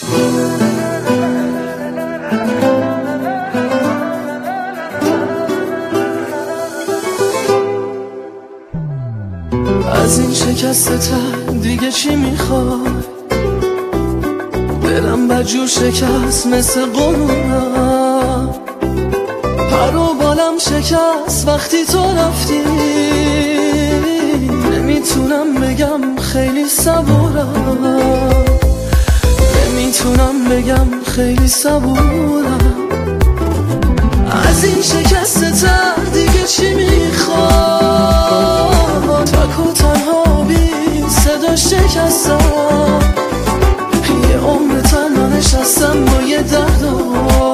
از این شکست دیگه چی میخوای؟ دلم بدجور شکست مثل قرونم، پر و بالم شکست وقتی تو رفتی. نمیتونم بگم خیلی صبورم، نمیتونم بگم خیلی صبورم. از این شکست دیگه چی میخوام؟ تک و تنها بی صدا شکستم، یه عمر تنها نشستم با یه درد